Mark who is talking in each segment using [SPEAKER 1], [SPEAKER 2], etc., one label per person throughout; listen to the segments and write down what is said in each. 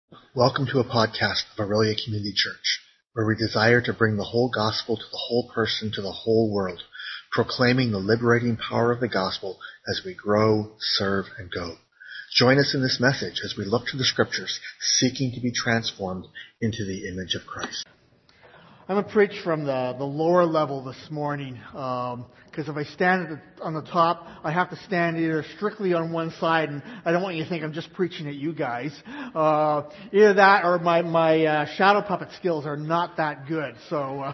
[SPEAKER 1] Welcome to a podcast of Aurelia Community Church, where we desire to bring the whole gospel to the whole person, to the whole world, proclaiming the liberating power of the gospel as we grow, serve, and go. Join us in this message as we look to the scriptures, seeking to be transformed into the image of Christ.
[SPEAKER 2] I'm going to preach from the lower level this morning, because if I stand on the top, I have to stand either strictly on one side, and I don't want you to think I'm just preaching at you guys. Either that or my shadow puppet skills are not that good. So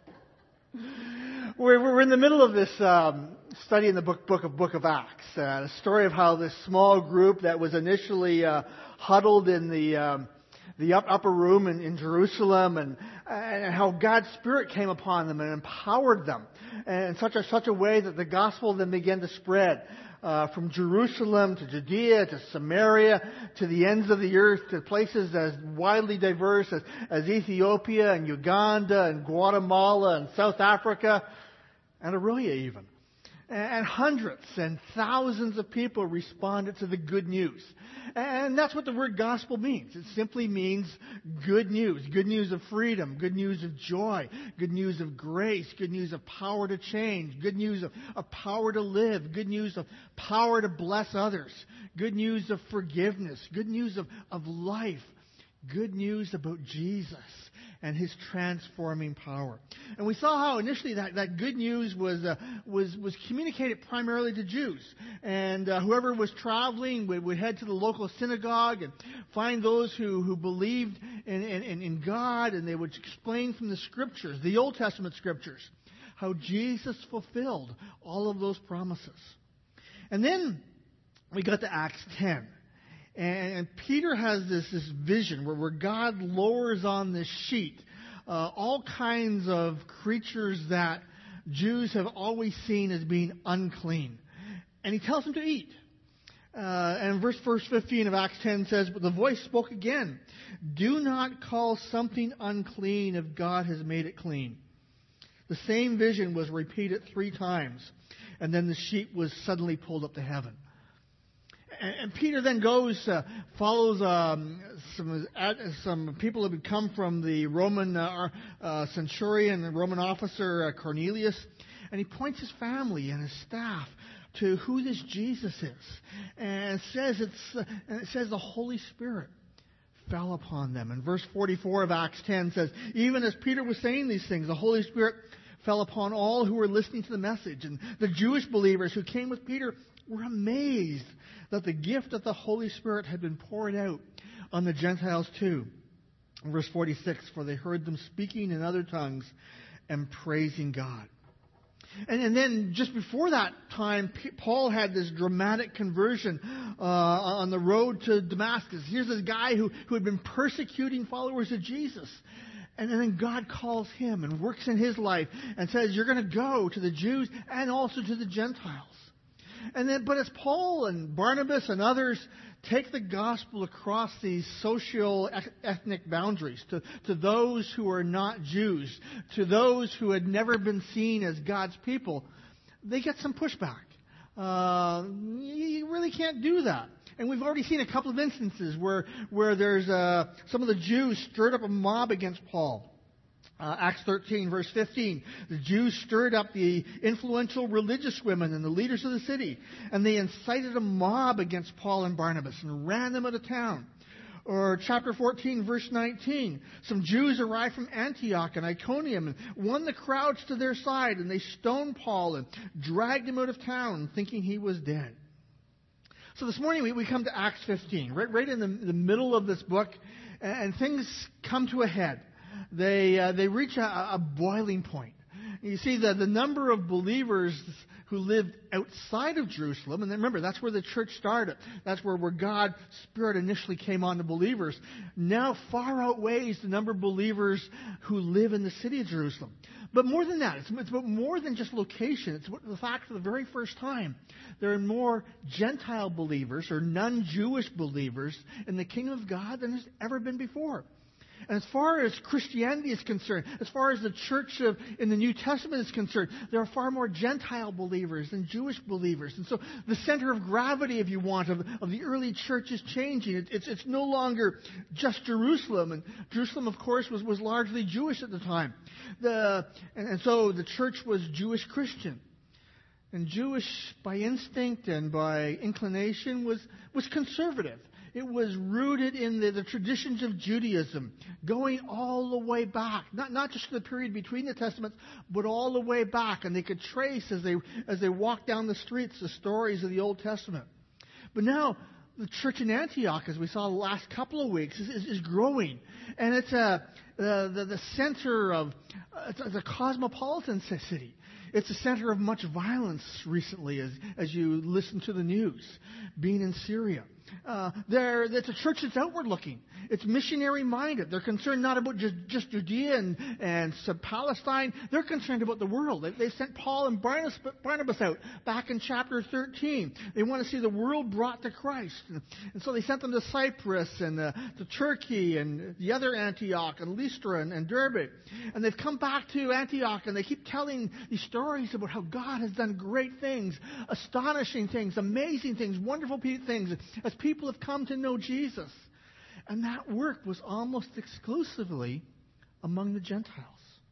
[SPEAKER 2] we're in the middle of this study in the book of Acts, the story of how this small group that was initially huddled in the upper room in Jerusalem, and how God's Spirit came upon them and empowered them in such a way that the gospel then began to spread from Jerusalem to Judea to Samaria to the ends of the earth, to places as widely diverse as Ethiopia and Uganda and Guatemala and South Africa and Aurelia even. And hundreds and thousands of people responded to the good news. And that's what the word gospel means. It simply means good news of freedom, good news of joy, good news of grace, good news of power to change, good news of power to live, good news of power to bless others, good news of forgiveness, good news of life, good news about Jesus and His transforming power. And we saw how initially that good news was communicated primarily to Jews. And whoever was traveling would head to the local synagogue and find those who believed in God, and they would explain from the Scriptures, the Old Testament Scriptures, how Jesus fulfilled all of those promises. And then we got to Acts 10. And Peter has this vision where God lowers on this sheet all kinds of creatures that Jews have always seen as being unclean. And he tells them to eat. And verse 15 of Acts 10 says, "But the voice spoke again, 'Do not call something unclean if God has made it clean.' The same vision was repeated 3 times. And then the sheet was suddenly pulled up to heaven. And Peter then follows some people who had come from the Roman centurion, the Roman officer Cornelius, and he points his family and his staff to who this Jesus is, and it says the Holy Spirit fell upon them. And verse 44 of Acts 10 says, "Even as Peter was saying these things, the Holy Spirit fell upon all who were listening to the message." And the Jewish believers who came with Peter were amazed that the gift of the Holy Spirit had been poured out on the Gentiles too. Verse 46, "For they heard them speaking in other tongues and praising God." And then just before that time, Paul had this dramatic conversion on the road to Damascus. Here's this guy who had been persecuting followers of Jesus. And then God calls him and works in his life and says, "You're going to go to the Jews and also to the Gentiles." But as Paul and Barnabas and others take the gospel across these socio-ethnic boundaries to those who are not Jews, to those who had never been seen as God's people, they get some pushback. You really can't do that. And we've already seen a couple of instances where there's some of the Jews stirred up a mob against Paul. Acts 13, verse 15. The Jews stirred up the influential religious women and the leaders of the city, and they incited a mob against Paul and Barnabas and ran them out of town. Or chapter 14, verse 19. Some Jews arrived from Antioch and Iconium and won the crowds to their side, and they stoned Paul and dragged him out of town, thinking he was dead. So this morning we come to Acts 15, right in the middle of this book, and things come to a head. They reach a boiling point. You see, the number of believers who lived outside of Jerusalem, and remember, that's where the church started. That's where God's Spirit initially came on to believers. Now far outweighs the number of believers who live in the city of Jerusalem. But more than that, it's about more than just location. It's the fact for the very first time there are more Gentile believers or non-Jewish believers in the kingdom of God than there's ever been before. And as far as Christianity is concerned, as far as the church in the New Testament is concerned, there are far more Gentile believers than Jewish believers. And so the center of gravity, if you want, of the early church is changing. It's no longer just Jerusalem. And Jerusalem, of course, was largely Jewish at the time. And so the church was Jewish Christian. And Jewish by instinct and by inclination was conservative. It was rooted in the traditions of Judaism, going all the way back, not just the period between the Testaments, but all the way back. And they could trace as they walked down the streets the stories of the Old Testament. But now the church in Antioch, as we saw the last couple of weeks, is growing, and it's the center of it's a cosmopolitan city. It's a center of much violence recently, as you listen to the news, being in Syria. It's a church that's outward looking. It's missionary minded. They're concerned not about just Judea and Palestine. They're concerned about the world. They sent Paul and Barnabas out back in chapter 13. They want to see the world brought to Christ. And so they sent them to Cyprus and to Turkey and the other Antioch and Lystra and Derbe. And they've come back to Antioch and they keep telling these stories about how God has done great things, astonishing things, amazing things, wonderful things as people have come to know Jesus. And that work was almost exclusively among the Gentiles.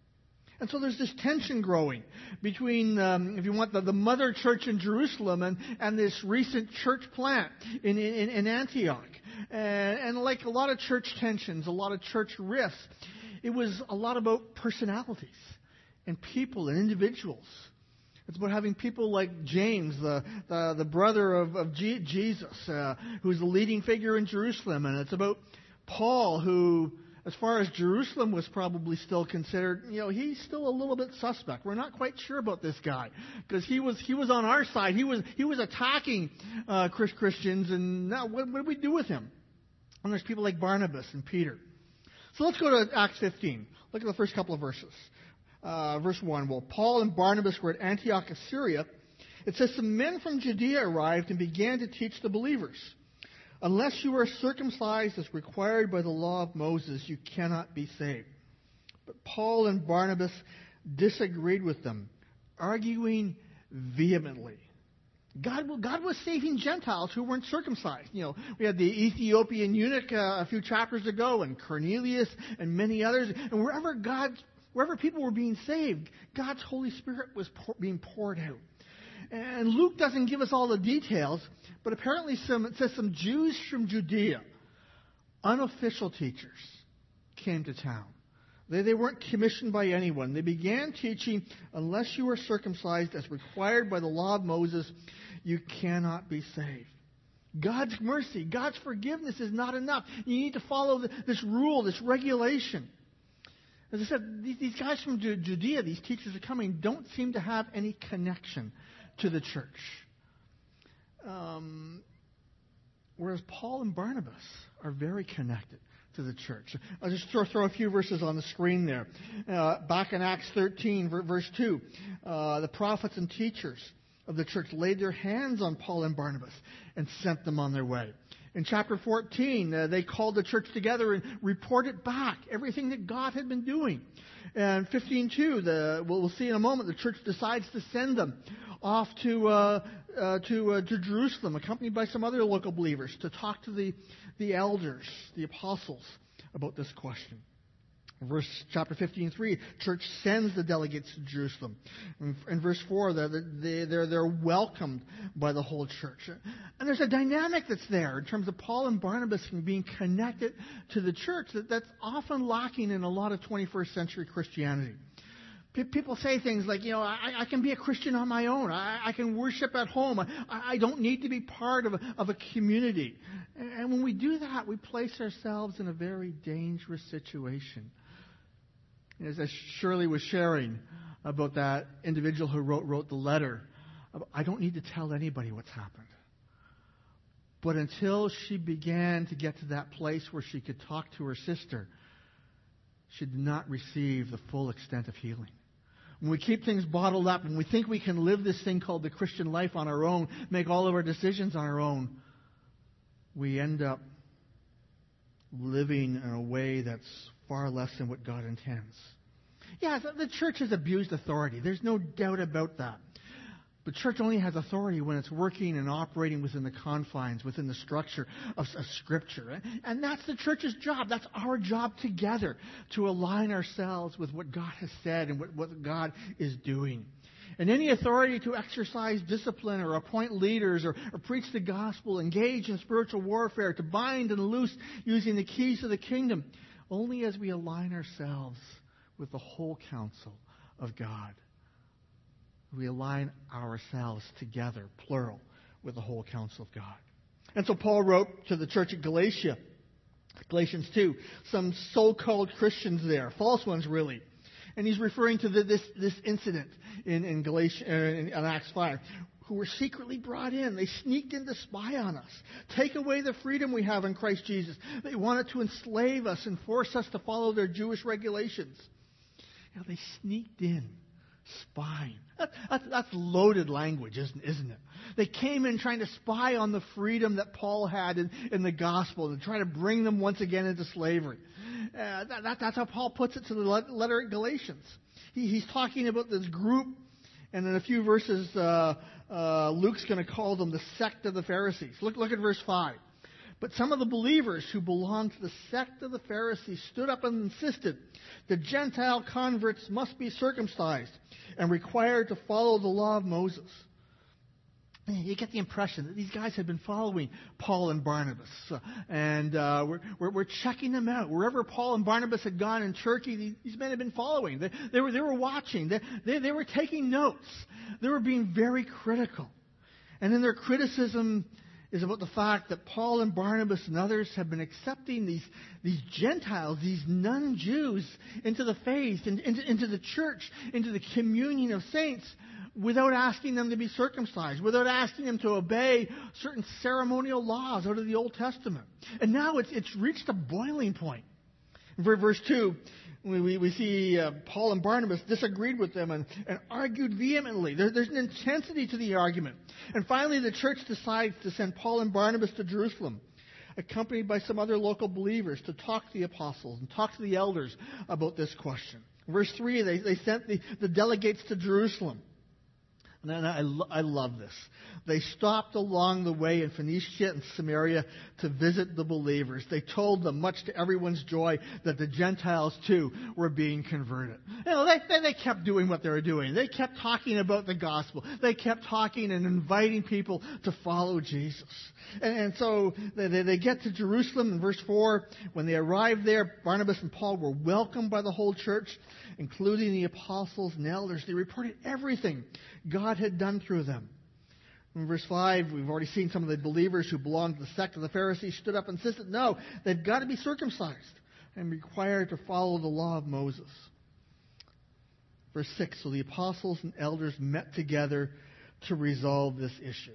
[SPEAKER 2] And so there's this tension growing between, if you want, the mother church in Jerusalem and this recent church plant in Antioch. And like a lot of church tensions, a lot of church rifts, it was a lot about personalities and people and individuals. It's about having people like James, the brother of Jesus, who's the leading figure in Jerusalem. And it's about Paul, who, as far as Jerusalem was probably still considered, he's still a little bit suspect. We're not quite sure about this guy because he was on our side. He was attacking Christians, and now what do we do with him? And there's people like Barnabas and Peter. So let's go to Acts 15. Look at the first couple of verses. Verse 1, well, Paul and Barnabas were at Antioch of Syria. It says, some men from Judea arrived and began to teach the believers. Unless you are circumcised as required by the law of Moses, you cannot be saved. But Paul and Barnabas disagreed with them, arguing vehemently. God was saving Gentiles who weren't circumcised. We had the Ethiopian eunuch a few chapters ago, and Cornelius and many others. And wherever people were being saved, God's Holy Spirit was being poured out. And Luke doesn't give us all the details, but apparently it says some Jews from Judea, unofficial teachers, came to town. They weren't commissioned by anyone. They began teaching, unless you are circumcised as required by the law of Moses, you cannot be saved. God's mercy, God's forgiveness is not enough. You need to follow this rule, this regulation. As I said, these guys from Judea, these teachers are coming, don't seem to have any connection to the church. Whereas Paul and Barnabas are very connected to the church. I'll just throw a few verses on the screen there. Back in Acts 13, verse 2, the prophets and teachers of the church laid their hands on Paul and Barnabas and sent them on their way. In chapter 14, they called the church together and reported back everything that God had been doing. And 15:2, we'll see in a moment, the church decides to send them off to Jerusalem, accompanied by some other local believers, to talk to the elders, the apostles, about this question. Chapter 15:3, church sends the delegates to Jerusalem. In verse 4, they're welcomed by the whole church. And there's a dynamic that's there in terms of Paul and Barnabas being connected to the church that's often lacking in a lot of 21st century Christianity. People say things like, I can be a Christian on my own. I can worship at home. I don't need to be part of a community. And when we do that, we place ourselves in a very dangerous situation. As Shirley was sharing about that individual who wrote the letter, I don't need to tell anybody what's happened. But until she began to get to that place where she could talk to her sister, she did not receive the full extent of healing. When we keep things bottled up and we think we can live this thing called the Christian life on our own, make all of our decisions on our own, we end up living in a way that's far less than what God intends. Yeah, the church has abused authority. There's no doubt about that. But church only has authority when it's working and operating within the confines, within the structure of Scripture. And that's the church's job. That's our job together, to align ourselves with what God has said and what God is doing. And any authority to exercise discipline or appoint leaders or preach the gospel, engage in spiritual warfare, to bind and loose using the keys of the kingdom, only as we align ourselves with the whole counsel of God. We align ourselves together, plural, with the whole counsel of God. And so Paul wrote to the church at Galatia, Galatians 2, some so-called Christians there, false ones really. And he's referring to this incident in Acts 5, who were secretly brought in. They sneaked in to spy on us, take away the freedom we have in Christ Jesus. They wanted to enslave us and force us to follow their Jewish regulations. You know, they sneaked in, spying. That's loaded language, isn't it? They came in trying to spy on the freedom that Paul had in the gospel, to try to bring them once again into slavery. That's how Paul puts it to the letter at Galatians. He's talking about this group, and in a few verses, Luke's going to call them the sect of the Pharisees. Look at verse 5. But some of the believers who belonged to the sect of the Pharisees stood up and insisted the Gentile converts must be circumcised and required to follow the law of Moses. You get the impression that these guys had been following Paul and Barnabas. And we're checking them out. Wherever Paul and Barnabas had gone in Turkey, these men had been following. They were watching. They were taking notes. They were being very critical. And in their criticism is about the fact that Paul and Barnabas and others have been accepting these Gentiles, these non-Jews, into the faith, into the church, into the communion of saints, without asking them to be circumcised, without asking them to obey certain ceremonial laws out of the Old Testament. And now it's reached a boiling point. In verse 2, we see Paul and Barnabas disagreed with them and argued vehemently. There's an intensity to the argument. And finally, the church decides to send Paul and Barnabas to Jerusalem, accompanied by some other local believers, to talk to the apostles and talk to the elders about this question. In verse 3, they sent the delegates to Jerusalem. And I love this. They stopped along the way in Phoenicia and Samaria to visit the believers. They told them, much to everyone's joy, that the Gentiles too were being converted. You know, they kept doing what they were doing. They kept talking about the gospel. They kept talking and inviting people to follow Jesus. And so they get to Jerusalem in verse 4. When they arrived there, Barnabas and Paul were welcomed by the whole church, including the apostles and elders. They reported everything God had done through them. In verse 5, we've already seen some of the believers who belonged to the sect of the Pharisees stood up and insisted, no, they've got to be circumcised and required to follow the law of Moses. Verse 6, so the apostles and elders met together to resolve this issue.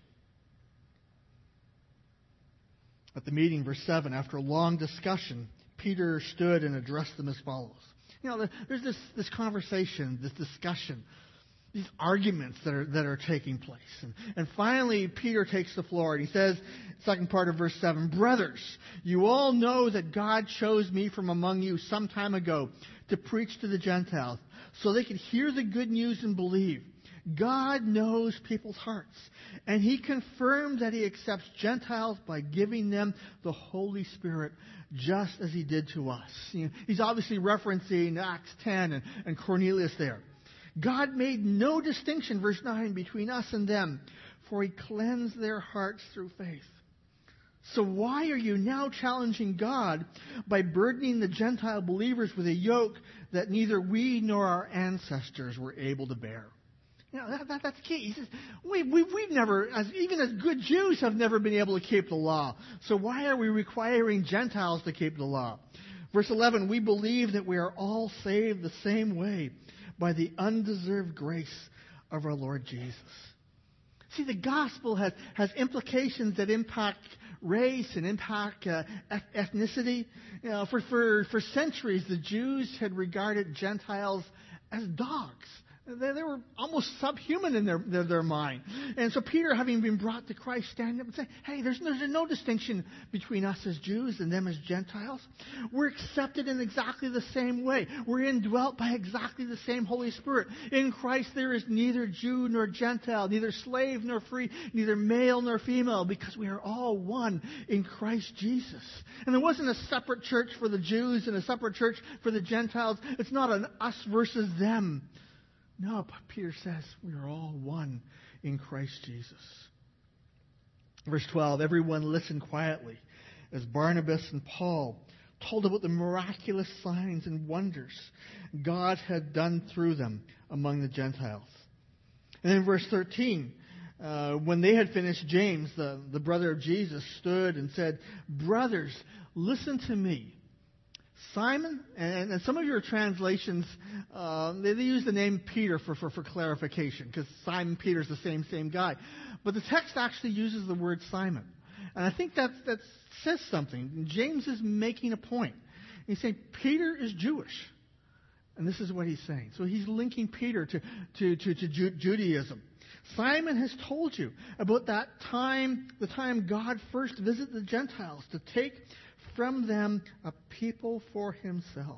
[SPEAKER 2] At the meeting, verse 7, after a long discussion, Peter stood and addressed them as follows. You know, there's this conversation, this discussion, these arguments that are taking place. And finally, Peter takes the floor, and he says, second part of verse 7, brothers, you all know that God chose me from among you some time ago to preach to the Gentiles, so they could hear the good news and believe. God knows people's hearts, and He confirmed that He accepts Gentiles by giving them the Holy Spirit, just as He did to us. You know, he's obviously referencing Acts 10 and Cornelius there. God made no distinction, verse 9, between us and them, for He cleansed their hearts through faith. So why are you now challenging God by burdening the Gentile believers with a yoke that neither we nor our ancestors were able to bear? You know, that's key. He says, we've never, even as good Jews, have never been able to keep the law. So why are we requiring Gentiles to keep the law? Verse 11, we believe that we are all saved the same way, by the undeserved grace of our Lord Jesus. See, the gospel has implications that impact race and impact ethnicity. You know, for centuries, the Jews had regarded Gentiles as dogs, They were almost subhuman in their mind. And so Peter, having been brought to Christ, stand up and say, hey, there's no distinction between us as Jews and them as Gentiles. We're accepted in exactly the same way. We're indwelt by exactly the same Holy Spirit. In Christ there is neither Jew nor Gentile, neither slave nor free, neither male nor female, because we are all one in Christ Jesus. And there wasn't a separate church for the Jews and a separate church for the Gentiles. It's not an us versus them. No, Peter says we are all one in Christ Jesus. Verse 12, everyone listened quietly as Barnabas and Paul told about the miraculous signs and wonders God had done through them among the Gentiles. And then verse 13, when they had finished, James, the brother of Jesus, stood and said, brothers, listen to me. Simon, and some of your translations, they use the name Peter for clarification, because Simon Peter's the same guy. But the text actually uses the word Simon. And I think that says something. James is making a point. He's saying Peter is Jewish. And this is what he's saying. So he's linking Peter to Judaism. Simon has told you about that time, the time God first visited the Gentiles to take from them a people for himself.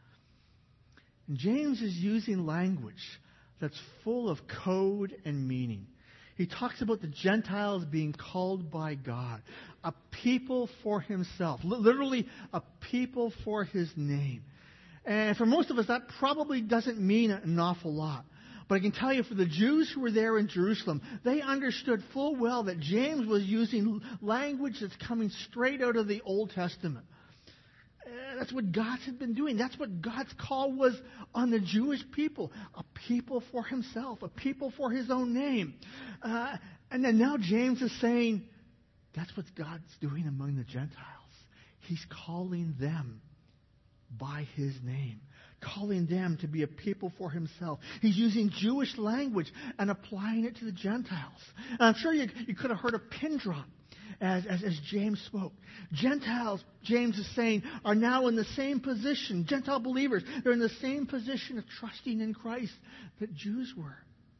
[SPEAKER 2] And James is using language that's full of code and meaning. He talks about the Gentiles being called by God, a people for himself, literally a people for his name. And for most of us, that probably doesn't mean an awful lot. But I can tell you, for the Jews who were there in Jerusalem, they understood full well that James was using language that's coming straight out of the Old Testament. That's what God had been doing. That's what God's call was on the Jewish people. A people for himself, a people for his own name. And then now James is saying, that's what God's doing among the Gentiles. He's calling them by his name, calling them to be a people for himself. He's using Jewish language and applying it to the Gentiles. And I'm sure you could have heard a pin drop as James spoke. Gentiles, James is saying, are now in the same position. Gentile believers, they're in the same position of trusting in Christ that Jews were.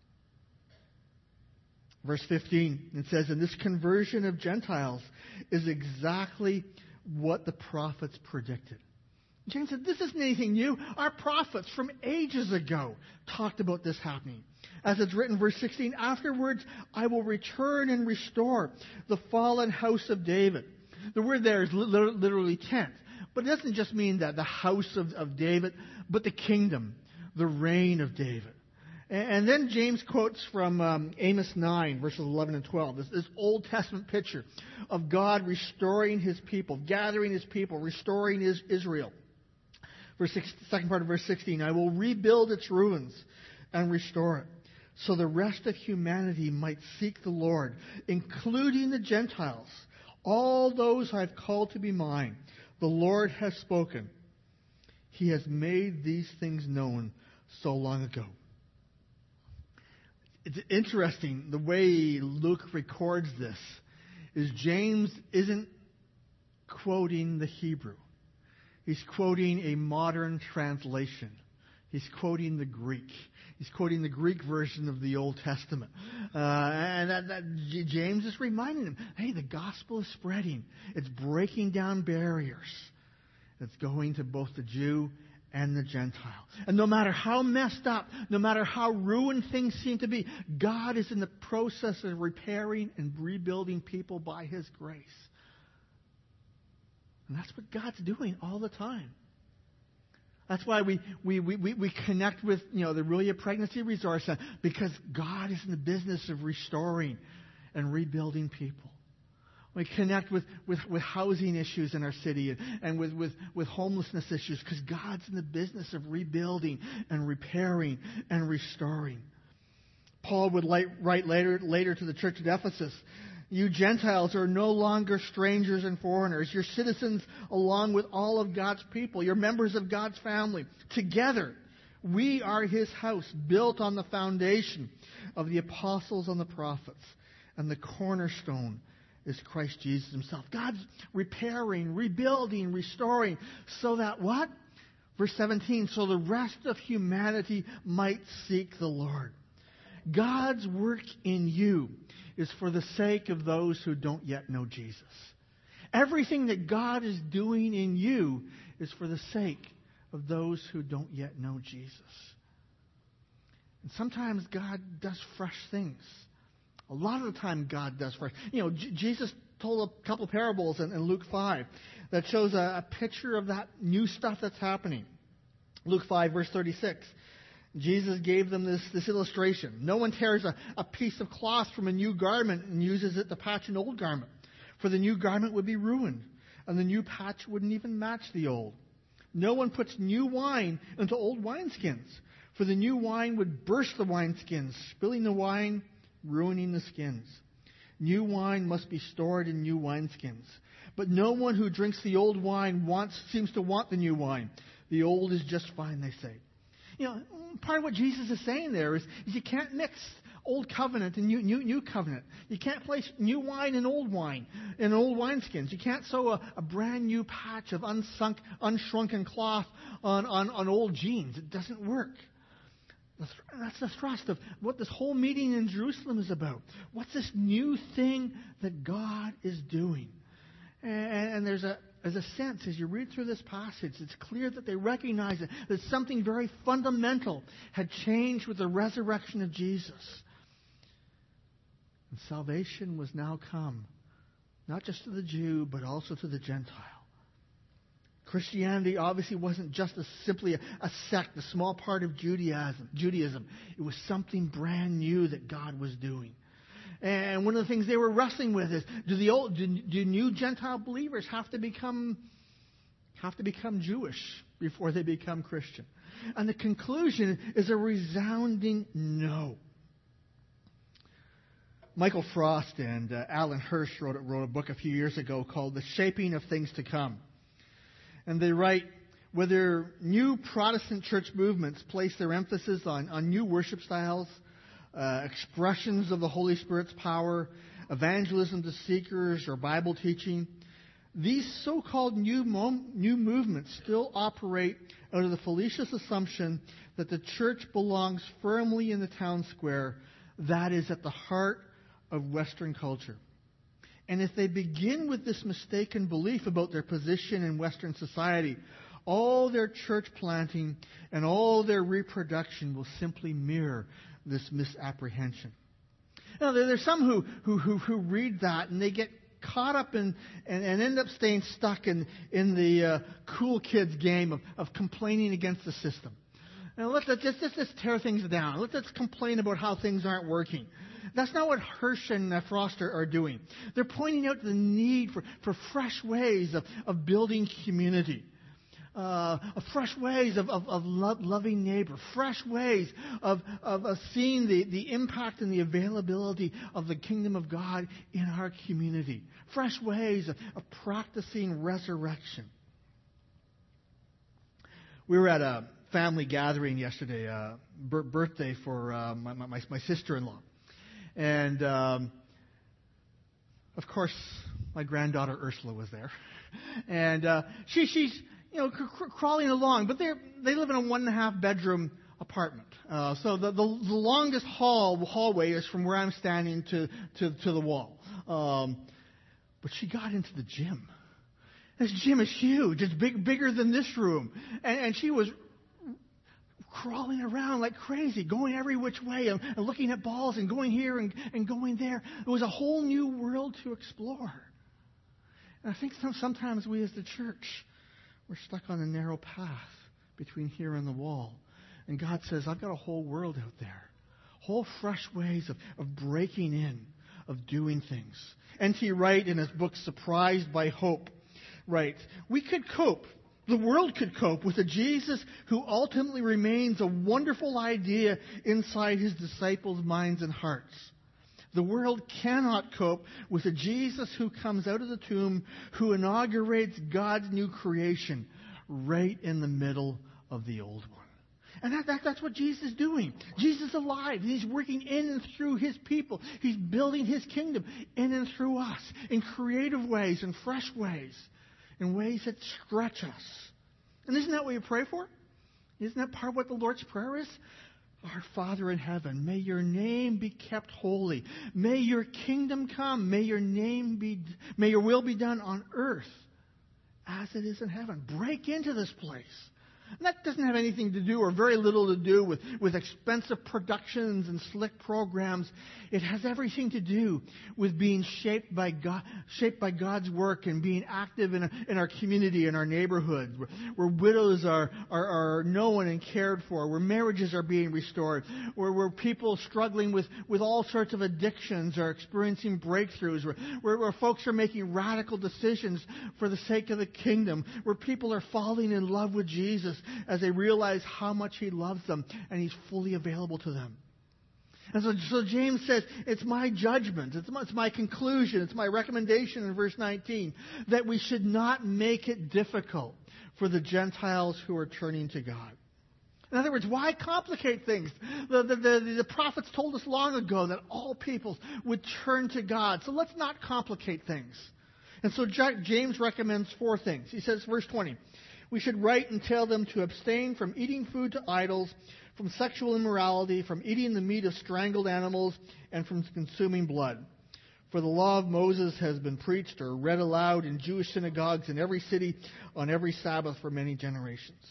[SPEAKER 2] Verse 15, it says, and this conversion of Gentiles is exactly what the prophets predicted. James said, this isn't anything new. Our prophets from ages ago talked about this happening. As it's written, verse 16, afterwards I will return and restore the fallen house of David. The word there is literally tent. But it doesn't just mean that the house of David, but the kingdom, the reign of David. And then James quotes from Amos 9, verses 11 and 12, this Old Testament picture of God restoring his people, gathering his people, restoring Israel. Second part of verse 16, I will rebuild its ruins and restore it, so the rest of humanity might seek the Lord, including the Gentiles, all those I've called to be mine. The Lord has spoken. He has made these things known so long ago. It's interesting, the way Luke records this is James isn't quoting the Hebrew. He's quoting a modern translation. He's quoting the Greek. He's quoting the Greek version of the Old Testament. James is reminding him, hey, the gospel is spreading. It's breaking down barriers. It's going to both the Jew and the Gentile. And no matter how messed up, no matter how ruined things seem to be, God is in the process of repairing and rebuilding people by his grace. And that's what God's doing all the time. That's why we connect with the Rulia Pregnancy Resource Center, because God is in the business of restoring and rebuilding people. We connect with housing issues in our city and with homelessness issues, because God's in the business of rebuilding and repairing and restoring. Paul would write later to the church at Ephesus, you Gentiles are no longer strangers and foreigners. You're citizens along with all of God's people. You're members of God's family. Together, we are his house, built on the foundation of the apostles and the prophets. And the cornerstone is Christ Jesus himself. God's repairing, rebuilding, restoring, so that what? Verse 17, so the rest of humanity might seek the Lord. God's work in you is for the sake of those who don't yet know Jesus. Everything that God is doing in you is for the sake of those who don't yet know Jesus. And sometimes God does fresh things. A lot of the time God does fresh. Jesus told a couple of parables in Luke 5 that shows a picture of that new stuff that's happening. Luke 5, verse 36. Jesus gave them this illustration. No one tears a piece of cloth from a new garment and uses it to patch an old garment, for the new garment would be ruined, and the new patch wouldn't even match the old. No one puts new wine into old wineskins, for the new wine would burst the wineskins, spilling the wine, ruining the skins. New wine must be stored in new wineskins. But no one who drinks the old wine seems to want the new wine. The old is just fine, they say. Part of what Jesus is saying there is you can't mix old covenant and new covenant. You can't place new wine and old wine in old wineskins. You can't sew a brand new patch of unshrunken cloth on old jeans. It doesn't work. That's the thrust of what this whole meeting in Jerusalem is about. What's this new thing that God is doing? And there's a sense, as you read through this passage, it's clear that they recognize that something very fundamental had changed with the resurrection of Jesus. And salvation was now come, not just to the Jew, but also to the Gentile. Christianity obviously wasn't just simply a sect, a small part of Judaism. It was something brand new that God was doing. And one of the things they were wrestling with is, do new Gentile believers have to become Jewish before they become Christian? And the conclusion is a resounding no. Michael Frost and Alan Hirsch wrote a book a few years ago called The Shaping of Things to Come. And they write, whether new Protestant church movements place their emphasis on new worship styles, expressions of the Holy Spirit's power, evangelism to seekers, or Bible teaching, these so-called new movements still operate out of the fallacious assumption that the church belongs firmly in the town square, that is, at the heart of Western culture. And if they begin with this mistaken belief about their position in Western society, all their church planting and all their reproduction will simply mirror this misapprehension. Now, there's some who read that and they get caught up and end up staying stuck in the cool kids game of complaining against the system. Now, let's tear things down. Let's complain about how things aren't working. That's not what Hirsch and Frost are doing. They're pointing out the need for fresh ways of building community. Fresh ways of loving neighbor, fresh ways of seeing the impact and the availability of the kingdom of God in our community, fresh ways of practicing resurrection. We were at a family gathering yesterday, birthday for my sister-in-law, and of course my granddaughter Ursula was there, and she's crawling along, but they live in a 1.5 bedroom apartment. So the longest hallway is from where I'm standing to the wall. But she got into the gym. This gym is huge. It's bigger than this room. And she was crawling around like crazy, going every which way and looking at balls and going here and going there. It was a whole new world to explore. And I think sometimes we as the church, we're stuck on a narrow path between here and the wall. And God says, I've got a whole world out there. Whole fresh ways of breaking in, of doing things. N.T. Wright, in his book, Surprised by Hope, writes, we could cope, the world could cope with a Jesus who ultimately remains a wonderful idea inside his disciples' minds and hearts. The world cannot cope with a Jesus who comes out of the tomb, who inaugurates God's new creation right in the middle of the old one. And that's what Jesus is doing. Jesus is alive. He's working in and through his people. He's building his kingdom in and through us in creative ways, in fresh ways, in ways that stretch us. And isn't that what you pray for? Isn't that part of what the Lord's Prayer is? Our Father in heaven, may your name be kept holy. May your kingdom come. May your will be done on earth as it is in heaven. Break into this place. And that doesn't have anything to do, or very little to do, with expensive productions and slick programs. It has everything to do with being shaped by God's work and being active in our community, in our neighborhoods, where widows are known and cared for, where marriages are being restored, where people struggling with all sorts of addictions are experiencing breakthroughs, where folks are making radical decisions for the sake of the kingdom, where people are falling in love with Jesus as they realize how much He loves them and He's fully available to them. And so James says, it's my judgment, it's my conclusion, it's my recommendation in verse 19, that we should not make it difficult for the Gentiles who are turning to God. In other words, why complicate things? The prophets told us long ago that all peoples would turn to God. So let's not complicate things. And so James recommends 4 things. He says, verse 20, we should write and tell them to abstain from eating food to idols, from sexual immorality, from eating the meat of strangled animals, and from consuming blood. For the law of Moses has been preached or read aloud in Jewish synagogues in every city on every Sabbath for many generations.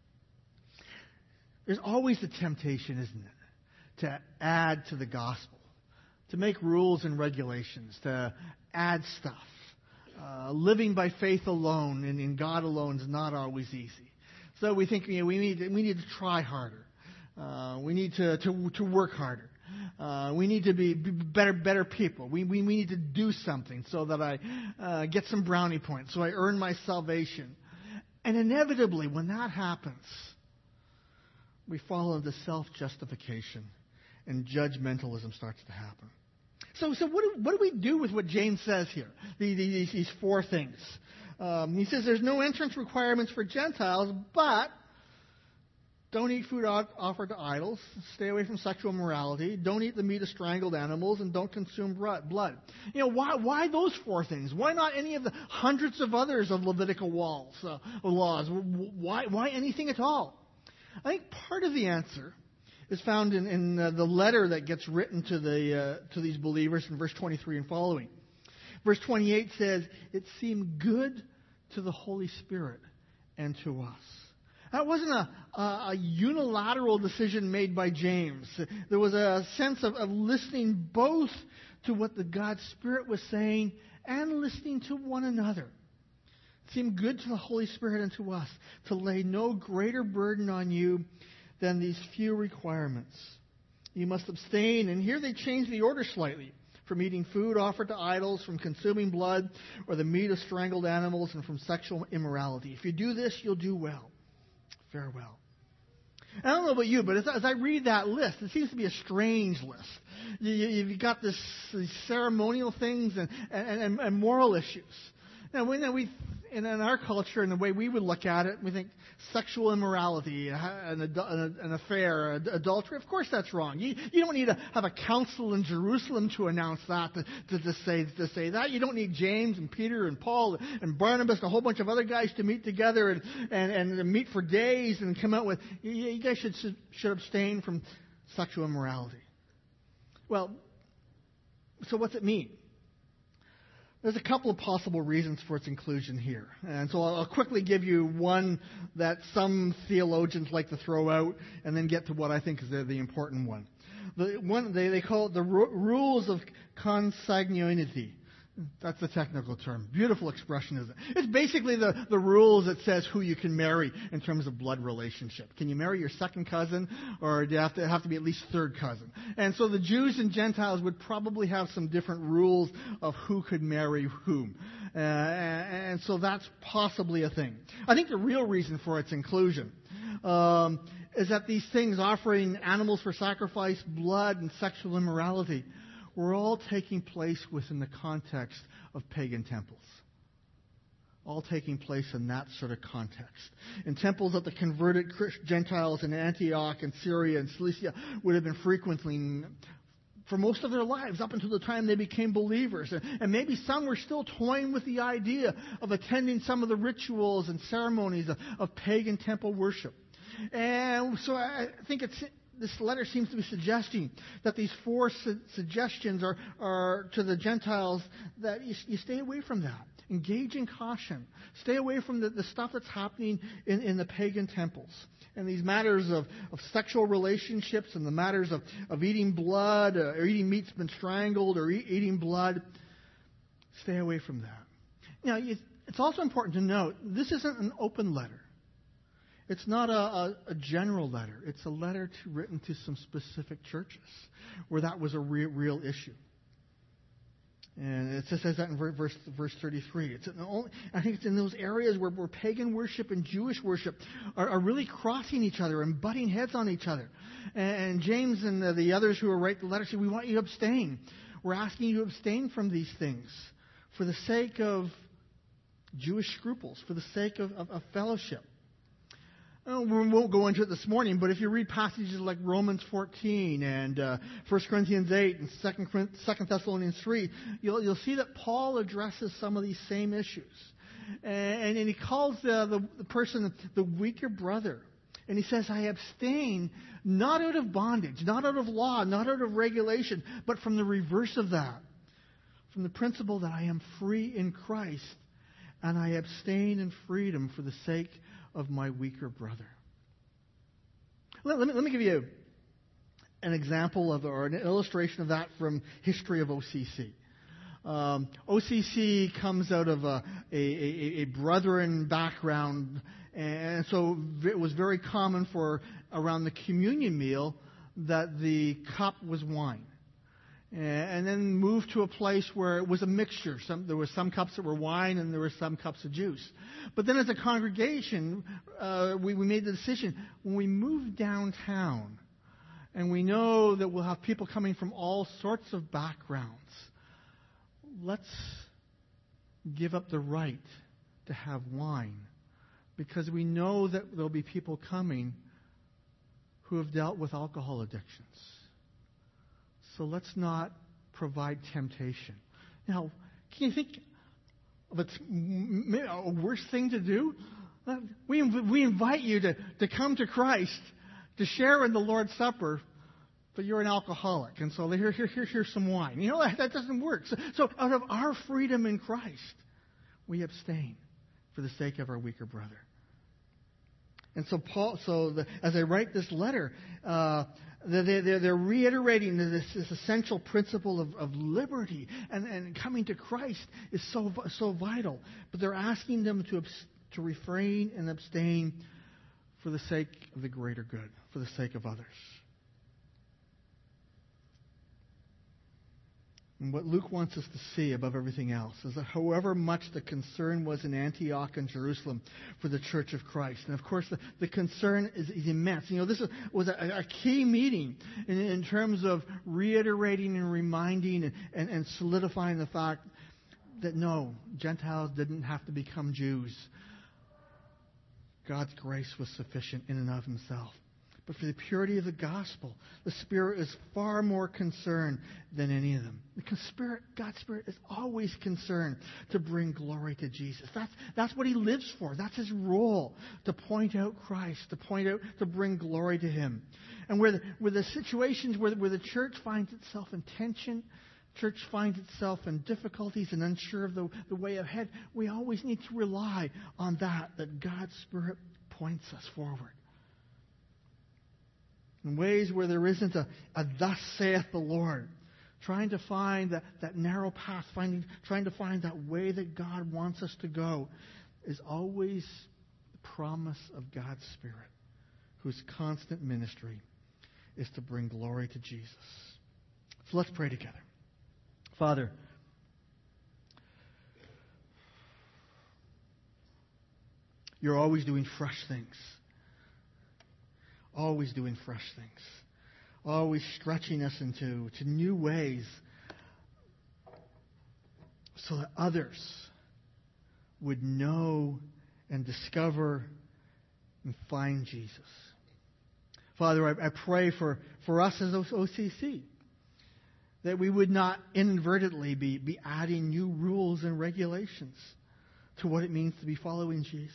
[SPEAKER 2] There's always the temptation, isn't it, to add to the gospel, to make rules and regulations, to add stuff. Living by faith alone and in God alone is not always easy. So we think we need to try harder. We need to work harder. We need to be better people. We need to do something so that I get some brownie points, so I earn my salvation. And inevitably, when that happens, we fall into self-justification, and judgmentalism starts to happen. So what do we do with what James says here? These 4 things. He says there's no entrance requirements for Gentiles, but don't eat food offered to idols. Stay away from sexual immorality. Don't eat the meat of strangled animals, and don't consume blood. Why those 4 things? Why not any of the hundreds of others of Levitical laws? Why anything at all? I think part of the answer is found in the letter that gets written to these believers in verse 23 and following. Verse 28 says, it seemed good to the Holy Spirit and to us. That wasn't a unilateral decision made by James. There was a sense of listening both to what the God's Spirit was saying and listening to one another. It seemed good to the Holy Spirit and to us to lay no greater burden on you than these few requirements. You must abstain, and here they change the order slightly, from eating food offered to idols, from consuming blood, or the meat of strangled animals, and from sexual immorality. If you do this, you'll do well. Farewell. I don't know about you, but as I read that list, it seems to be a strange list. You've got these ceremonial things and moral issues. Now, in our culture and the way we would look at it, we think sexual immorality, an affair, adultery. Of course, that's wrong. You don't need to have a council in Jerusalem to announce that, to say that. You don't need James and Peter and Paul and Barnabas and a whole bunch of other guys to meet together and meet for days and come out with, you guys should abstain from sexual immorality. Well, so what's it mean? There's a couple of possible reasons for its inclusion here. And so I'll quickly give you one that some theologians like to throw out and then get to what I think is the important one. The one they call it the rules of consanguinity. That's the technical term. Beautiful expression, isn't it? It's basically the rules that says who you can marry in terms of blood relationship. Can you marry your second cousin, or do you have to be at least third cousin? And so the Jews and Gentiles would probably have some different rules of who could marry whom. And so that's possibly a thing. I think the real reason for its inclusion is that these things, offering animals for sacrifice, blood, and sexual immorality, were all taking place within the context of pagan temples. All taking place in that sort of context. In temples that the converted Gentiles in Antioch and Syria and Cilicia would have been frequently for most of their lives up until the time they became believers. And maybe some were still toying with the idea of attending some of the rituals and ceremonies of pagan temple worship. And so I think this letter seems to be suggesting that these four suggestions are to the Gentiles that you stay away from that. Engage in caution. Stay away from the stuff that's happening in the pagan temples. And these matters of sexual relationships and the matters of eating blood or eating meat's been strangled or eating blood, stay away from that. Now, it's also important to note, this isn't an open letter. It's not a general letter. It's a letter written to some specific churches where that was a real issue. And it says that in verse 33. I think it's in those areas where pagan worship and Jewish worship are really crossing each other and butting heads on each other. And James and the others who are writing the letter say, we want you to abstain. We're asking you to abstain from these things for the sake of Jewish scruples, for the sake of fellowship. We won't go into it this morning, but if you read passages like Romans 14 and 1 Corinthians 8 and 2 Thessalonians 3, you'll see that Paul addresses some of these same issues. And he calls the person the weaker brother. And he says, I abstain not out of bondage, not out of law, not out of regulation, but from the reverse of that. From the principle that I am free in Christ, and I abstain in freedom for the sake of my weaker brother. Let me give you an example or an illustration of that from history of OCC. OCC comes out of a brethren background, and so it was very common for around the communion meal that the cup was wine. And then moved to a place where it was a mixture. There were some cups that were wine and there were some cups of juice. But then as a congregation, we made the decision, when we move downtown, and we know that we'll have people coming from all sorts of backgrounds, let's give up the right to have wine, because we know that there'll be people coming who have dealt with alcohol addictions. So let's not provide temptation. Now, can you think of a worse thing to do? We invite you to come to Christ, to share in the Lord's Supper, but you're an alcoholic. And so here's some wine. You know, that doesn't work. So out of our freedom in Christ, we abstain for the sake of our weaker brother. And so as I write this letter, they're reiterating this essential principle of liberty, and coming to Christ is so vital. But they're asking them to refrain and abstain for the sake of the greater good, for the sake of others. And what Luke wants us to see above everything else is that however much the concern was in Antioch and Jerusalem for the Church of Christ, and of course the concern is immense. You know, this was a key meeting in terms of reiterating and reminding and solidifying the fact that no, Gentiles didn't have to become Jews. God's grace was sufficient in and of himself. But for the purity of the gospel, the Spirit is far more concerned than any of them. Because God's Spirit is always concerned to bring glory to Jesus. That's what he lives for. That's his role, to point out Christ, to bring glory to him. And where the situations where the church finds itself in tension, church finds itself in difficulties and unsure of the way ahead, we always need to rely on that God's Spirit points us forward. In ways where there isn't a thus saith the Lord, trying to find that narrow path, trying to find that way that God wants us to go, is always the promise of God's Spirit, whose constant ministry is to bring glory to Jesus. So let's pray together. Father, you're always doing fresh things. Always doing fresh things. Always stretching us into new ways so that others would know and discover and find Jesus. Father, I pray for us as OCC. that we would not inadvertently be adding new rules and regulations to what it means to be following Jesus.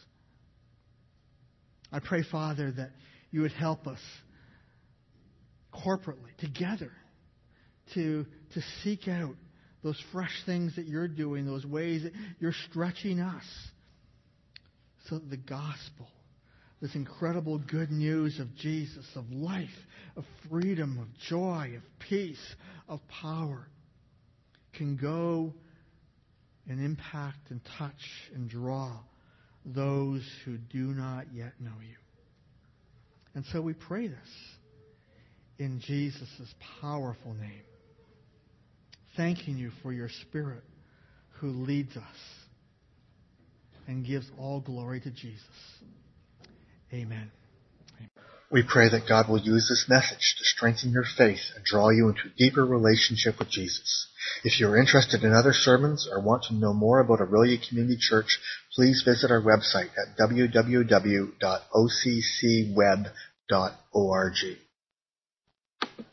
[SPEAKER 2] I pray, Father, that you would help us corporately, together, to seek out those fresh things that you're doing, those ways that you're stretching us, so that the gospel, this incredible good news of Jesus, of life, of freedom, of joy, of peace, of power, can go and impact and touch and draw those who do not yet know you. And so we pray this in Jesus' powerful name, thanking you for your Spirit who leads us and gives all glory to Jesus. Amen.
[SPEAKER 1] We pray that God will use this message to strengthen your faith and draw you into a deeper relationship with Jesus. If you're interested in other sermons or want to know more about Aurelia Community Church, please visit our website at www.occweb.org.